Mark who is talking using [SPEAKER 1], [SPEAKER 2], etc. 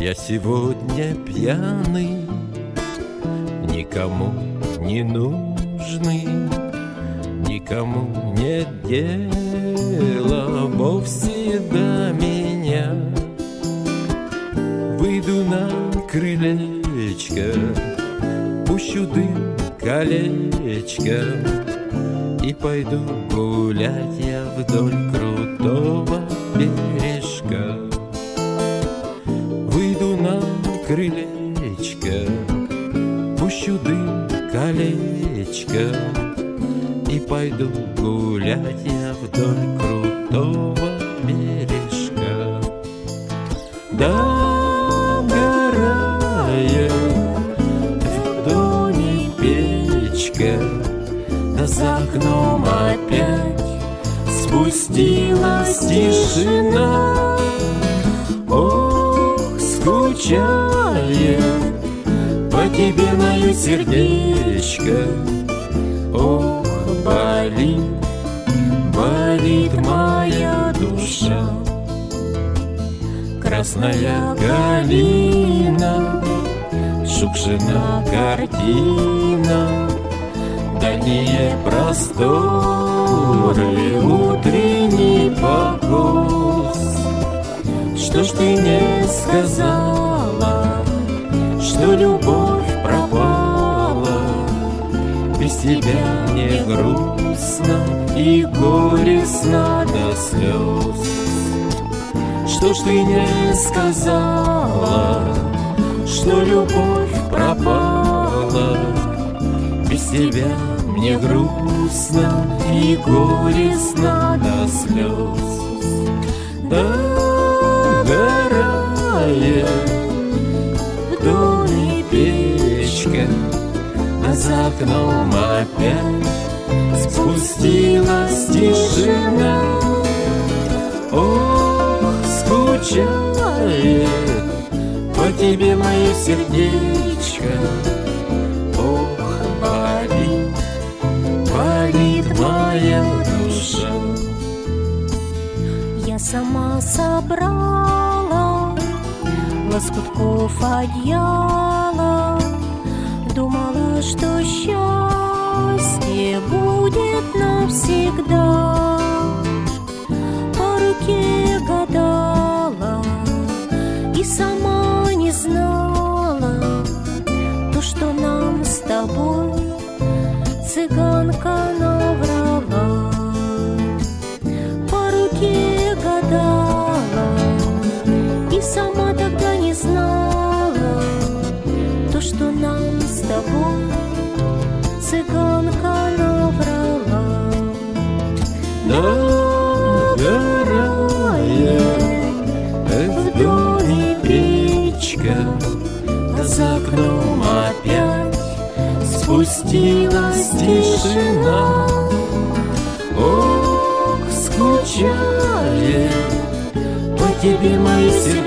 [SPEAKER 1] Я сегодня пьяный, никому не нужный, никому нет дела вовсе до меня. Выйду на крылечко, пущу дым колечком и пойду гулять я вдоль крутого бережка. Выйду на крылечко, пущу дым колечком и пойду гулять я вдоль крутого бережка. Догорает в доме печка, да за окном опять спустилась тишина. Ох, скучает по тебе мое сердечко. Ох, болит, болит моя душа. Красная калина, Шукшина картина, дальние просторы, утренний покос. Что ж ты не сказала, что любовь пропала? Без тебя мне грустно и горестно до слез. Что ж ты не сказала, что любовь пропала? Без тебя мне грустно и горестно до слез. Догорает в доме печка, а за окном опять спустилась тишина. Ох, скучает по тебе мое сердечко. Ох, болит, болит моя душа.
[SPEAKER 2] Я сама собрала лоскутков одеяла, думала, что счастье будет навсегда. По руке гадала и сама не знала то, что нам с тобой цыганка наврала. По руке гадала и сама тогда не знала то, что нам с тобой цыганка наврала.
[SPEAKER 1] Догорает в доме печка, за окном опять спустилась тишина. Ох, скучает по тебе мое сердце.